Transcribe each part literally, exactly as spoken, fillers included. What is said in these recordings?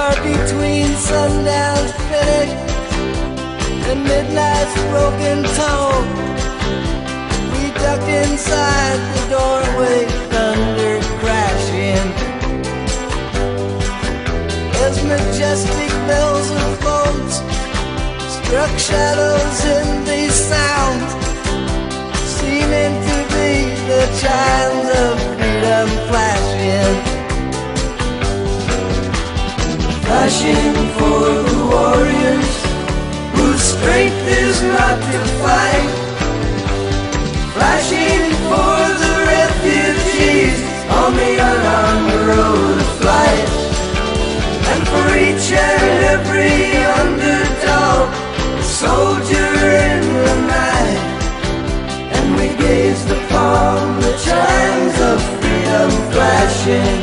far between sundown's finish and midnight's broken tone. We ducked inside the doorway, thunder crashing as majestic bells of boats struck shadows in these sounds, seeming to be the chimes of freedom flashing. Flashing for the warriors whose strength is not to fight. Flashing for the refugees on the unarmed road of flight. And for each and every underdog, soldier in the night. And we gazed upon the chimes of freedom flashing.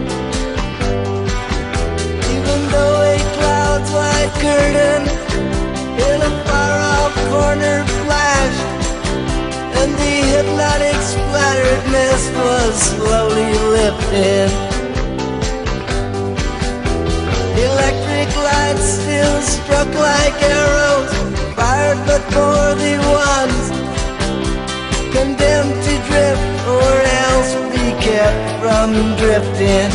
Even though a cloud's white curtain in a far-off corner flashed, and the hypnotic splattered mist was slowly lifted, electric lights still struck like arrows, fired but for the ones condemned to drift or else be kept from drifting.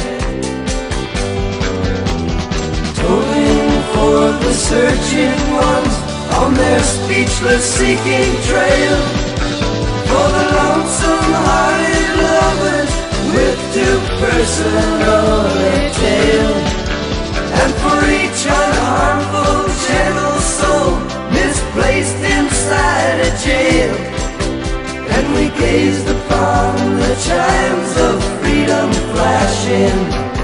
Tolling for the searching ones on their speechless seeking trail, for the lonesome-hearted lovers with too personal a tale, and for each unharmful gentle soul misplaced inside a jail. And we gazed upon the chimes of freedom flashing.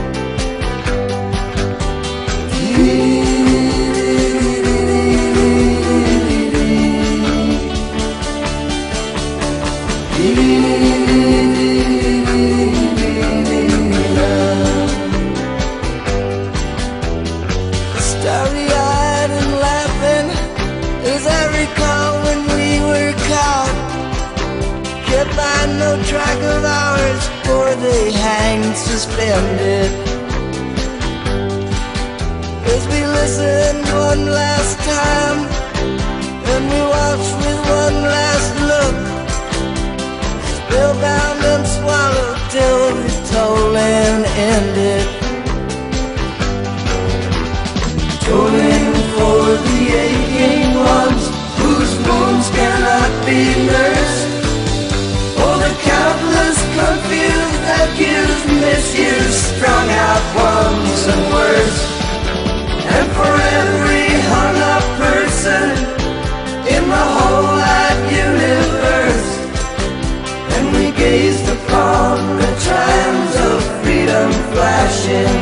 Starry-eyed and laughing as I recall when we were caught, kept by no track of hours, for they hanged suspended. As we listened one last time, and we watched with one last look, spellbound and swallowed till the tolling ended. Tolling for the aching ones whose wounds cannot be nursed, for the countless confused, accused, misused, strung out ones and worse, and for every hung up person in the whole wide universe. And we gazed upon the chimes of freedom flashing.